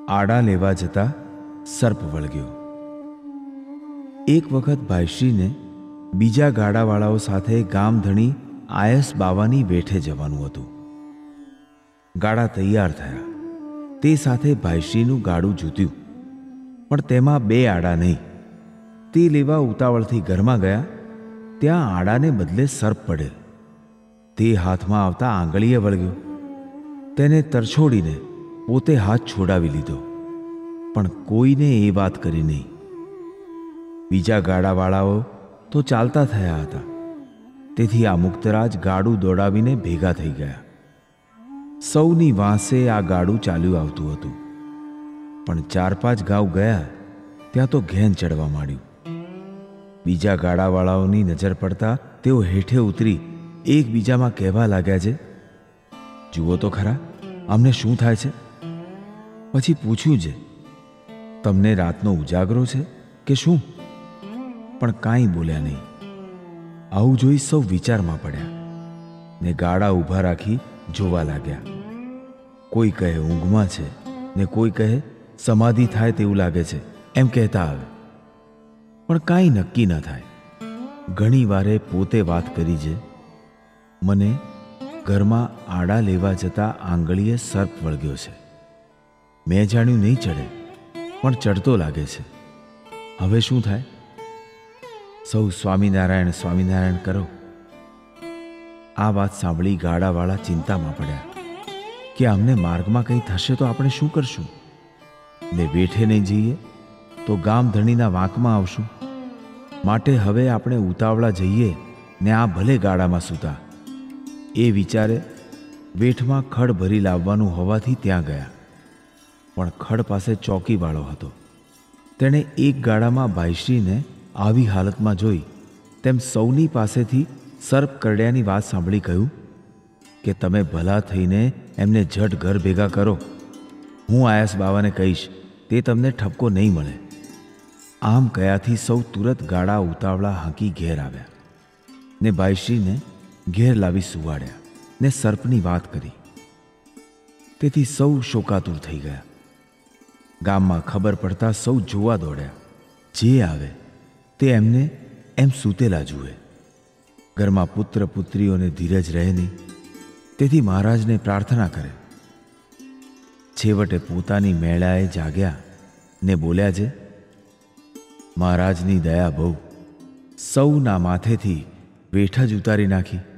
આડા લેવા જતા સર્પ વળગ્યો. એક વખત ભાઈશ્રીને બીજા ગાડાવાળાઓ સાથે ગામધણી આયસ બાવાની વેઠે જવાનું હતું. ગાડા તૈયાર થયા. તે સાથે ભાઈશ્રીનું ગાડું જૂત્યું, પણ તેમાં 2 આડા નહીં. તે લેવા ઉતાવળથી ઘરમાં ગયા. ત્યાં આડાને બદલે સર્પ પડેલ. તે હાથમાં આવતા આંગળીએ વળગ્યો. તેને તરછોડીને પોતે હાથ છોડાવી લીધો, પણ કોઈને એ વાત કરી નહીં. બીજા ગાડાવાળાઓ તો ચાલતા થયા હતા. તેથી આ મુક્તરાજ ગાડું દોડાવીને ભેગા થઈ ગયા. સૌની વાંસે આ ગાડું ચાલ્યું આવતું હતું. પણ 4-5 ગાંવ ગયા ત્યાં તો ઘેન ચડવા માંડ્યું. બીજા ગાડાવાળાઓની નજર પડતા તેઓ હેઠે ઉતરી એકબીજામાં કહેવા લાગ્યા છે, જુઓ તો ખરા અમને શું થાય છે. પછી પૂછ્યું છે, તમને રાતનો ઉજાગરો છે કે શું? પણ કાંઈ બોલ્યા નહીં. આવું જોઈ સૌ વિચારમાં પડ્યા ને ગાડા ઊભા રાખી જોવા લાગ્યા. કોઈ કહે ઊંઘમાં છે ને કોઈ કહે સમાધિ થાય તેવું લાગે છે એમ કહેતા આવે. પણ કાંઈ નક્કી ન થાય. ઘણી વારે પોતે વાત કરી છે, મને ઘરમાં આડા લેવા જતા આંગળીએ સર્પ વળગ્યો છે. મેં જાણ્યું નહીં ચડે, પણ ચડતો લાગે છે. હવે શું થાય? સૌ સ્વામિનારાયણ સ્વામિનારાયણ કરો. આ વાત સાંભળી ગાડાવાળા ચિંતામાં પડ્યા કે અમને માર્ગમાં કંઈ થશે તો આપણે શું કરશું? ને વેઠે નહીં જઈએ તો ગામધણીના વાંકમાં આવશું. માટે હવે આપણે ઉતાવળા જઈએ ને આ ભલે ગાડામાં સૂતા. એ વિચારે વેઠમાં ખડ ભરી લાવવાનું હોવાથી ત્યાં ગયા. પણ ખડ પાસે ચોકીવાળો હતો. તેણે એક ગાડામાં ભાઈશ્રીને આવી હાલતમાં જોઈ તેમ સૌની પાસેથી સર્પ કરડ્યાની વાત સાંભળી કહ્યું કે તમે ભલા થઈને એમને ઝટ ઘર ભેગા કરો. હું આયસ બાવાને કહીશ, તે તમને ઠપકો નહીં મળે. આમ કયાથી સૌ તુરત ગાડા ઉતાવળા હાંકી ઘેર આવ્યા ને ભાઈશ્રીને ઘેર લાવી સુવાડ્યા ને સર્પની વાત કરી. તેથી સૌ શોકાતુર થઈ ગયા. ગામમાં ખબર પડતા સૌ જોવા દોડ્યા. જે આવે તે એમને એમ સૂતેલા જુએ. ઘરમાં પુત્ર પુત્રીઓને ધીરજ રહે નહીં. તેથી મહારાજને પ્રાર્થના કરે. છેવટે પોતાની મેળાએ જાગ્યા ને બોલ્યા છે, મહારાજની દયા બહુ. સૌના માથેથી વેઠ જ ઉતારી નાખી.